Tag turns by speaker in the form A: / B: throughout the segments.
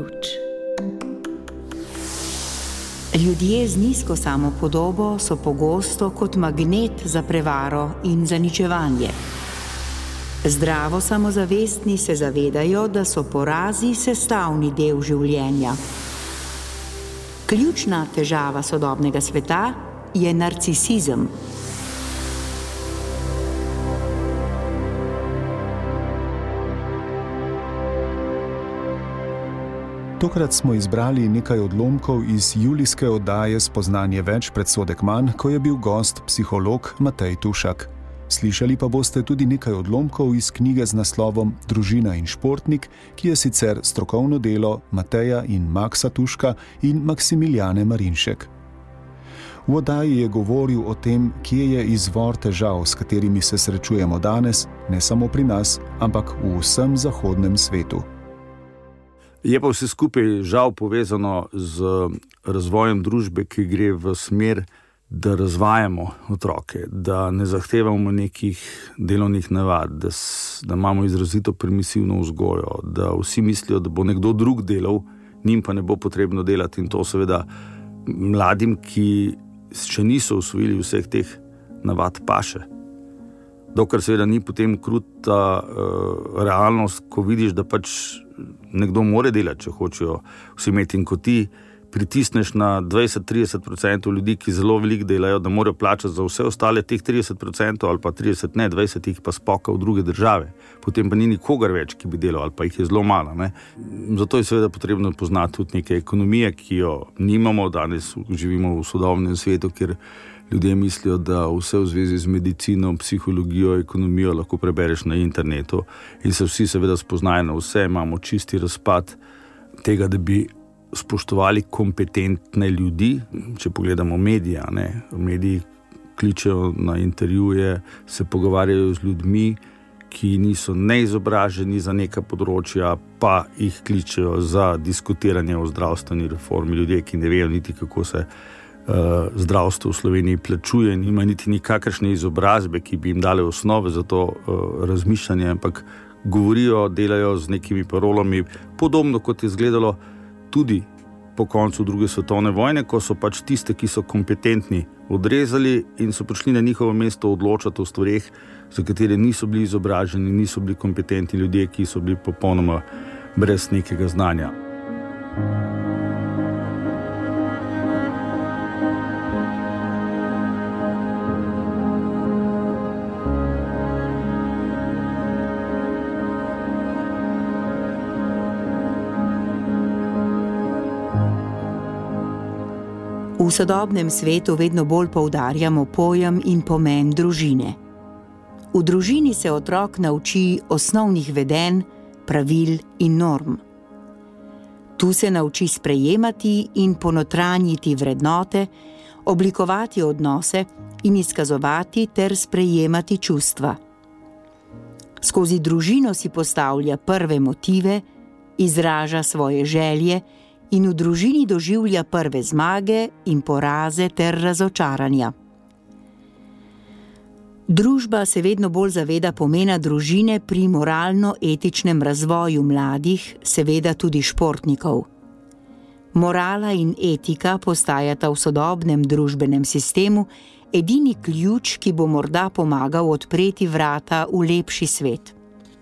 A: ključ. Ljudje z nizko samopodobo so pogosto kot magnet za prevaro in zaničevanje. Zdravo samozavestni se zavedajo, da so porazi sestavni del življenja. Ključna težava sodobnega sveta je narcisizem.
B: Tokrat smo izbrali nekaj odlomkov iz julijske oddaje Spoznanje več, predsodek manj, ko je bil gost psiholog Matej Tušak. Slišali pa boste tudi nekaj odlomkov iz knjige z naslovom Družina in športnik, ki je sicer strokovno delo Mateja in Maksa Tuška in Maksimiljane Marinšek. V oddaji je govoril o tem, kje je izvor težav, s katerimi se srečujemo danes, ne samo pri nas, ampak v vsem zahodnem svetu.
C: Je pa vse skupaj žal povezano z razvojem družbe, ki gre v smer, da razvajamo otroke, da ne zahtevamo nekih delovnih navad, da imamo izrazito permisivno vzgojo, da vsi mislijo, da bo nekdo drug delal, njim pa ne bo potrebno delati, in to seveda mladim, ki še niso usvojili vseh teh navad, paše. Dokler seveda ni potem kruta realnost, ko vidiš, da pač nekdo more delati, če hočejo vsi imeti, in ko ti pritisneš na 20-30% ljudi, ki zelo veliko delajo, da morajo plačati za vse ostale teh 30% ali pa 30, ne 20 jih pa spoka v druge države. Potem pa ni nikogar več, ki bi delal, ali pa jih je zelo malo, ne. Zato je seveda potrebno poznati tudi neke ekonomije, ki jo nimamo. Danes živimo v sodobnem svetu, kjer ljudje mislijo, da vse v zvezi z medicino, psihologijo, ekonomijo lahko prebereš na internetu, in se vsi seveda spoznajo na vse. Imamo čisti razpad tega, da bi spoštovali kompetentne ljudi. Če pogledamo medije, mediji kličejo na intervjuje, se pogovarjajo z ljudmi, ki niso neizobraženi za neka področja, pa jih kličejo za diskutiranje o zdravstveni reformi. Ljudje, ki ne vejo niti, kako se zdravstvo v Sloveniji plačuje, in nima niti nikakršne izobrazbe, ki bi jim dale osnove za to razmišljanje, ampak govorijo, delajo z nekimi parolami, podobno kot je izgledalo tudi po koncu druge svetovne vojne, ko so pač tiste, ki so kompetentni, odrezali in so prišli na njihovo mesto odločati o stvareh, za katere niso bili izobraženi, niso bili kompetentni ljudje, ki so bili popolnoma brez nekega znanja.
A: V sodobnem svetu vedno bolj poudarjamo pojem in pomen družine. V družini se otrok nauči osnovnih vedenj, pravil in norm. Tu se nauči sprejemati in ponotranjiti vrednote, oblikovati odnose in izkazovati ter sprejemati čustva. Skozi družino si postavlja prve motive, izraža svoje želje in v družini doživlja prve zmage in poraze ter razočaranja. Družba se vedno bolj zaveda pomena družine pri moralno-etičnem razvoju mladih, seveda tudi športnikov. Morala in etika postajata v sodobnem družbenem sistemu edini ključ, ki bo morda pomagal odpreti vrata v lepši svet.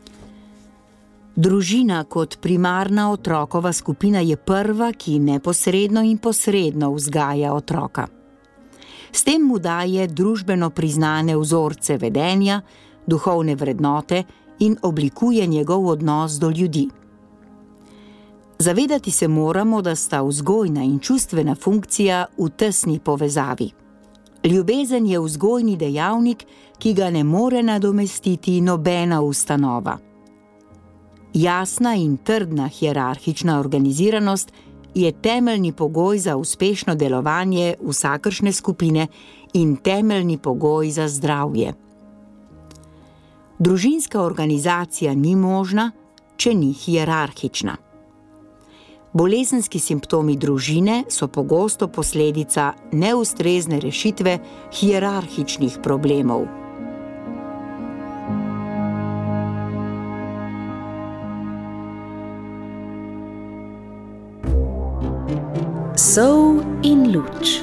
A: Družina kot primarna otrokova skupina je prva, ki neposredno in posredno vzgaja otroka. S tem mu daje družbeno priznane vzorce vedenja, duhovne vrednote in oblikuje njegov odnos do ljudi. Zavedati se moramo, da sta vzgojna in čustvena funkcija v tesni povezavi. Ljubezen je vzgojni dejavnik, ki ga ne more nadomestiti nobena ustanova. Jasna in trdna hierarhična organiziranost je temeljni pogoj za uspešno delovanje vsakršne skupine in temeljni pogoj za zdravje. Družinska organizacija ni možna, če ni hierarhična. Bolezenski simptomi družine so pogosto posledica neustrezne rešitve hierarhičnih problemov.
D: Sol in luč.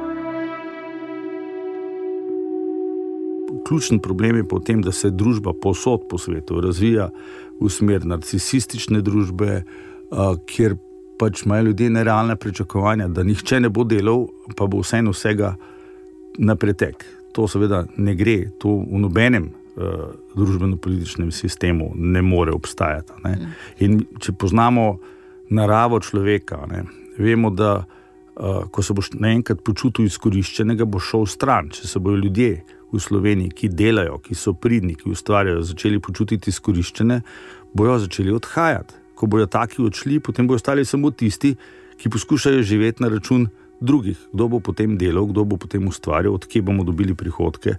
C: Ključen problem je potem, da se družba povsod po svetu razvija v smer narcisistične družbe, kjer pač imajo ljudje nerealne pričakovanja, da nihče ne bo delal, pa bo vsega na pretek. To seveda ne gre, to v nobenem družbeno-političnem sistemu ne more obstajati. Ne? In če poznamo naravo človeka, ne, vemo, da ko se boš naenkrat počutil izkoriščenega, bo šel stran. Če se bojo ljudje v Sloveniji, ki delajo, ki so pridni, ki ustvarjajo, začeli počutiti izkoriščene, bojo začeli odhajati. Ko bojo taki odšli, potem bojo ostali samo tisti, ki poskušajo živeti na račun drugih. Kdo bo potem delal, kdo bo potem ustvarjal, od kje bomo dobili prihodke.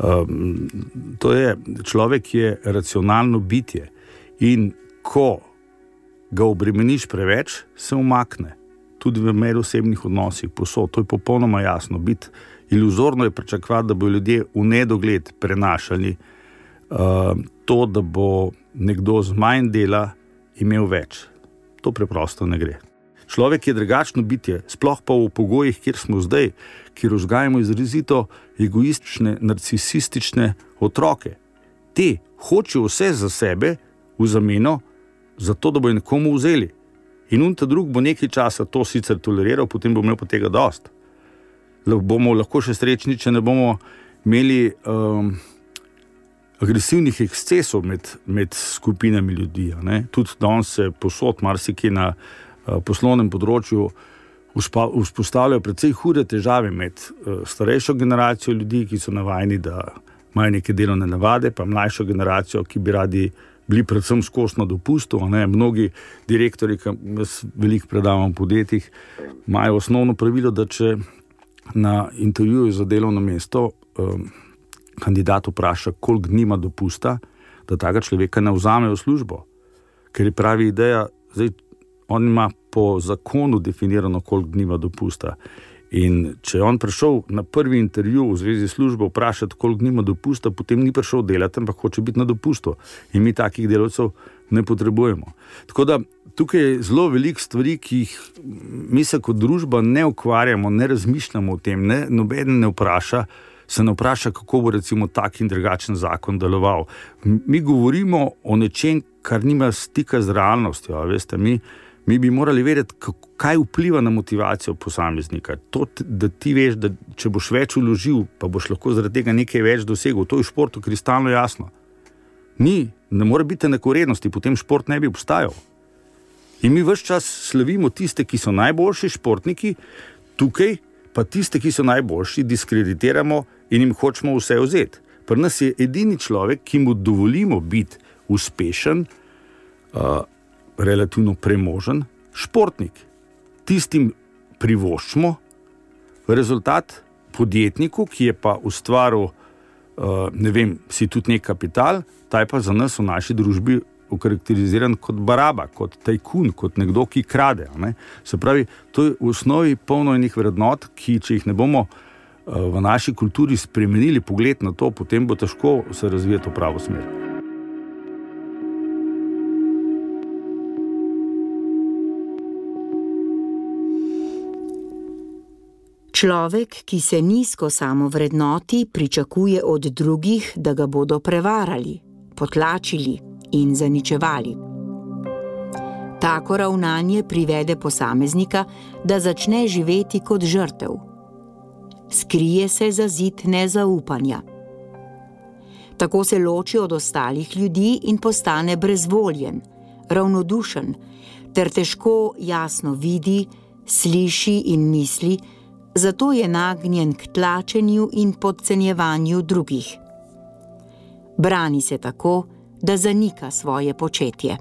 C: Človek je racionalno bitje in ko ga obremeniš preveč, se umakne. Tudi v medosebnih odnosih, posod. To je popolnoma jasno. Biti iluzorno je pričakovati, da bo ljudje v nedogled prenašali to, da bo nekdo z manj dela imel več. To preprosto ne gre. Človek je drugačno bitje, sploh pa v pogojih, kjer smo zdaj, kjer vzgajamo izrazito egoistične, narcisistične otroke. Te hočejo vse za sebe v zameno, zato da bojo nekomu vzeli. In ta drug bo nekaj časa to sicer toleriral, potem bo imel pa tega dost. Bomo lahko še srečni, če ne bomo imeli agresivnih ekscesov med skupinami ljudi. Ne? Tudi danes se posod marsikaj na poslovnem področju vzpostavljajo precej hude težave med starejšo generacijo ljudi, ki so navajeni, da imajo neke delovne navade, pa mlajšo generacijo, ki bi radi bili predvsem skozi na dopustu. Ne? Mnogi direktorji, ki jaz veliko predavam v podjetjih, imajo osnovno pravilo, da če na intervjuju za delovno mesto kandidat vpraša, koliko dni ima dopusta, da tega človeka ne vzamejo v službo. Ker je pravi ideja, zdaj on ima po zakonu definirano, koliko dni ima dopusta. In če je on prišel na prvi intervju v zvezi s službo vprašati, koliko dni ima dopusta, potem ni prišel delati, ampak hoče biti na dopustu. In mi takih delavcev ne potrebujemo. Tako da tukaj je zelo veliko stvari, ki jih mi se kot družba ne ukvarjamo, ne razmišljamo o tem, nobeden ne vpraša, kako bo recimo tak in drugačen zakon deloval. Mi govorimo o nečem, kar nima stika z realnostjo, veste, mi bi morali vedeti, kaj vpliva na motivacijo posameznika. To, da ti veš, da če boš več vložil, pa boš lahko zaradi tega nekaj več dosegel, to je v športu kristalno jasno. Ne more biti enakovrednosti, potem šport ne bi obstajal. In mi ves čas slavimo tiste, ki so najboljši športniki, tukaj pa tiste, ki so najboljši, diskreditiramo in jim hočemo vse vzeti. Pri nas je edini človek, ki mu dovolimo biti uspešen, relativno premožen, športnik. Tistim privoščimo rezultat, podjetniku, ki je pa ustvaril, si tudi nek kapital, ta je pa za nas v naši družbi okarakteriziran kot baraba, kot tajkun, kot nekdo, ki krade. Ne? Se pravi, to je v osnovi polno enih vrednot, ki če jih ne bomo v naši kulturi spremenili pogled na to, potem bo težko se razvijati v pravo smer.
A: Človek, ki se nizko samovrednoti, pričakuje od drugih, da ga bodo prevarali, potlačili in zaničevali. Tako ravnanje privede posameznika, da začne živeti kot žrtev. Skrije se za zid nezaupanja. Tako se loči od ostalih ljudi in postane brezvoljen, ravnodušen, ter težko jasno vidi, sliši in misli, zato je nagnjen k tlačenju in podcenjevanju drugih. Brani se tako, da zanika svoje početje.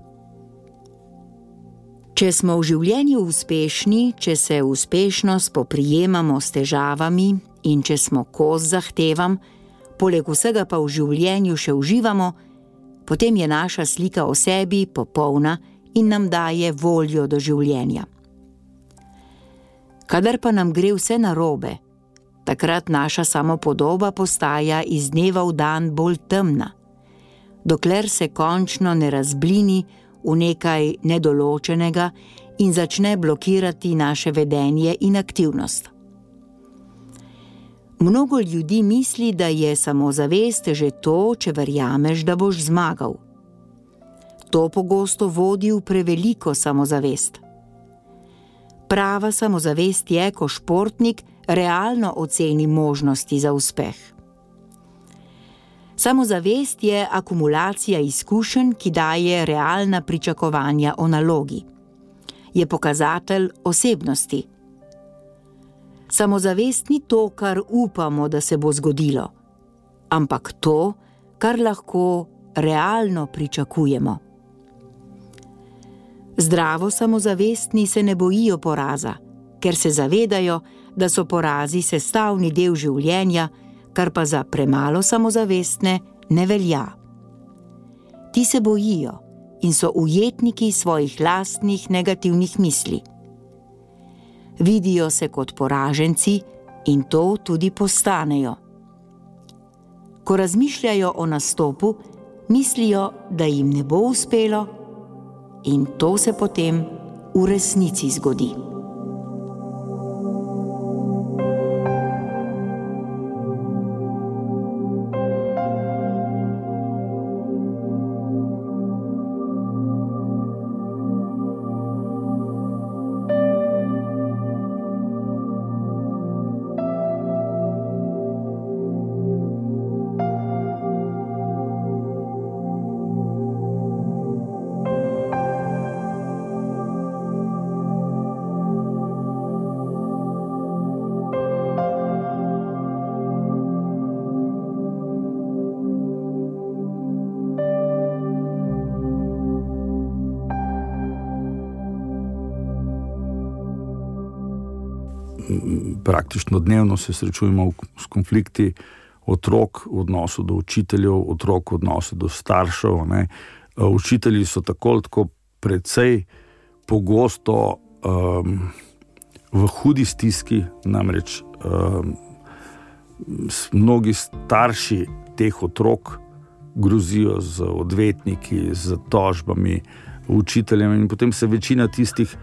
A: Če smo v življenju uspešni, če se uspešno spoprijemamo s težavami in če smo kos zahtevam, poleg vsega pa v življenju še uživamo, potem je naša slika o sebi popolna in nam daje voljo do življenja. Kadar pa nam gre vse narobe, takrat naša samopodoba postaja iz dneva v dan bolj temna, dokler se končno ne razblini v nekaj nedoločenega in začne blokirati naše vedenje in aktivnost. Mnogo ljudi misli, da je samozavest že to, če verjameš, da boš zmagal. To pogosto vodi v preveliko samozavest. Prava samozavest je, ko športnik realno oceni možnosti za uspeh. Samozavest je akumulacija izkušenj, ki daje realna pričakovanja o nalogi. Je pokazatelj osebnosti. Samozavest ni to, kar upamo, da se bo zgodilo, ampak to, kar lahko realno pričakujemo. Zdravo samozavestni se ne bojijo poraza, ker se zavedajo, da so porazi sestavni del življenja, kar pa za premalo samozavestne ne velja. Ti se bojijo in so ujetniki svojih lastnih negativnih misli. Vidijo se kot poraženci in to tudi postanejo. Ko razmišljajo o nastopu, mislijo, da jim ne bo uspelo, in to se potem v resnici zgodi.
C: Praktično dnevno se srečujemo s konflikti otrok v odnosu do učiteljev, otrok v odnosu do staršev. Ne. Učitelji so tako precej pogosto v hudi stiski, namreč mnogi starši teh otrok grozijo z odvetniki, z tožbami, učiteljem, in potem se večina tistih,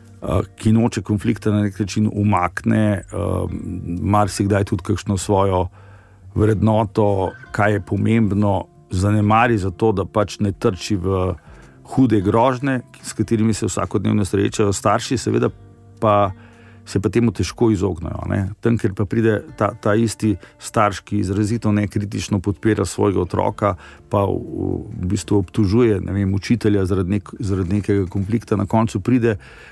C: ki noče konflikta, na nek način umakne, marsikdaj tudi kakšno svojo vrednoto, kaj je pomembno, zanemari za to, da pač ne trči v hude grožnje, s katerimi se vsakodnevno srečajo. Starši seveda pa se pa temu težko izognajo. Ne? Tam, ker pa pride ta isti starš, ki izrazito nekritično podpira svojega otroka, pa v bistvu obtužuje, učitelja zaradi nekega konflikta, na koncu pride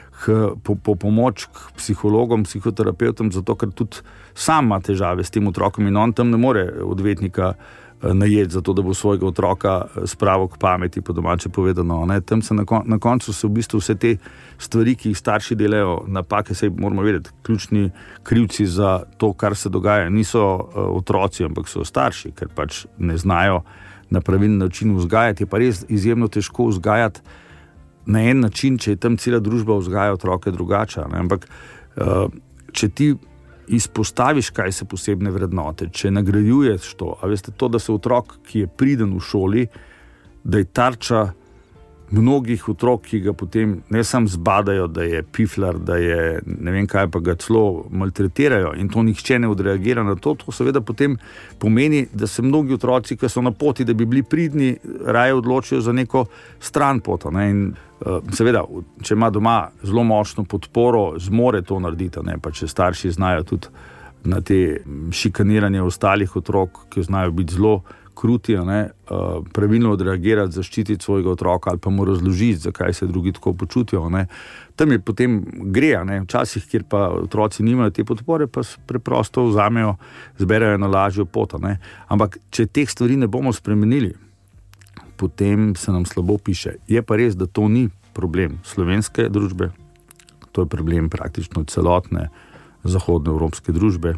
C: po pomoč k psihologom, psihoterapeutom, zato ker tudi sam ima težave s tem otrokom in on tam ne more odvetnika najeti, zato da bo svojega otroka spravil k pameti, po domače povedano. Ne? Tam se na koncu se v bistvu vse te stvari, ki jih starši delajo, napake, saj moramo vedeti, ključni krivci za to, kar se dogaja, niso otroci, ampak so starši, ker pač ne znajo na pravilen način vzgajati. Je pa res izjemno težko vzgajati na en način, če je tam cela družba vzgaja otroke drugače. Ne? Ampak če ti izpostaviš, kaj se posebne vrednote, če nagrajuješ to, a veste, to, da se otrok, ki je priden v šoli, da je tarča mnogih otrok, ki ga potem ne samo zbadajo, da je piflar, da je ne vem kaj, pa ga celo maltretirajo, in to nihče ne odreagira na to, to seveda potem pomeni, da se mnogi otroci, ki so na poti, da bi bili pridni, raje odločijo za neko stran pot. In seveda, če ima doma zelo močno podporo, zmore to narediti, pa če starši znajo tudi na te šikaniranje ostalih otrok, ki znajo biti zelo kruti, pravilno odreagirati, zaščititi svojega otroka ali pa mu razložiti, zakaj se drugi tako počutijo. Tam je potem gre, včasih, kjer pa otroci nimajo te podpore, pa preprosto vzamejo, zberajo na lažjo pot. Ampak če teh stvari ne bomo spremenili, potem se nam slabo piše. Je pa res, da to ni problem slovenske družbe, to je problem praktično celotne zahodnoevropske družbe,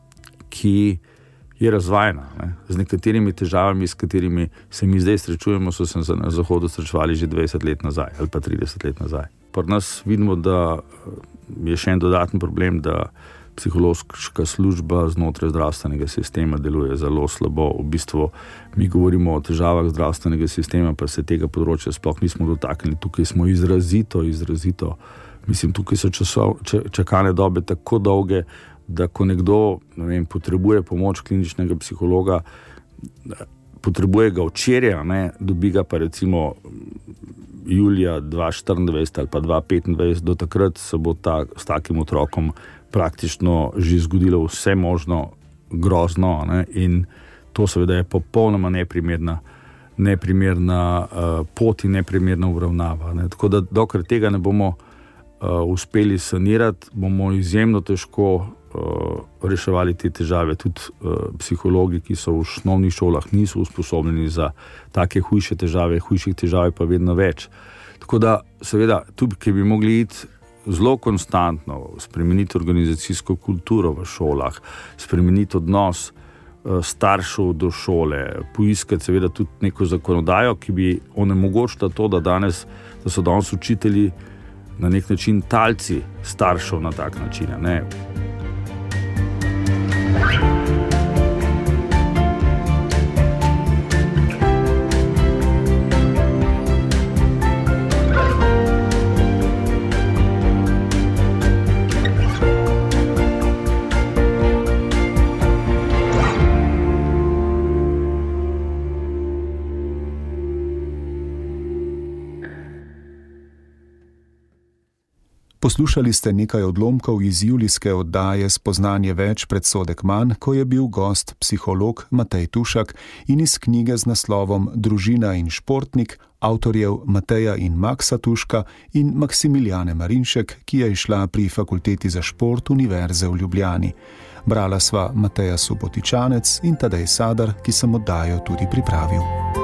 C: ki je razvajena. Z nekaterimi težavami, s katerimi se mi zdaj srečujemo, so se na Zahodu srečevali že 20 let nazaj ali pa 30 let nazaj. Pri nas vidimo, da je še en dodaten problem, da psihološka služba znotraj zdravstvenega sistema deluje zelo slabo. V bistvu mi govorimo o težavah zdravstvenega sistema, pa se tega področja sploh nismo dotaknili. Tukaj smo izrazito, mislim, tukaj so čakalne dobe tako dolge, da ko nekdo, potrebuje pomoč kliničnega psihologa, potrebuje ga včeraj, dobi ga pa recimo julija 2024 ali pa 2025, do takrat se bo s takim otrokom praktično že zgodilo vse možno grozno, in to seveda je popolnoma neprimerna pot in neprimerna obravnava. Tako da dokler tega ne bomo uspeli sanirati, bomo izjemno težko reševali te težave. Tudi psihologi, ki so v osnovnih šolah, niso usposobljeni za take hujše težave, hujših težav je pa vedno več. Tako da seveda tudi, ki bi mogli iti zelo konstantno, spremeniti organizacijsko kulturo v šolah, spremeniti odnos staršev do šole, poiskati seveda tudi neko zakonodajo, ki bi onemogočila to, da so danes učitelji na nek način talci staršev na tak način, ne.
B: Poslušali ste nekaj odlomkov iz julijske oddaje Spoznanje več, predsodek manj, ko je bil gost psiholog Matej Tušak, in iz knjige z naslovom Družina in športnik avtorjev Mateja in Maksa Tuška in Maksimiljane Marinšek, ki je izšla pri Fakulteti za šport Univerze v Ljubljani. Brala sva Mateja Subotičanec in Tadej Sadar, ki sem oddajo tudi pripravil.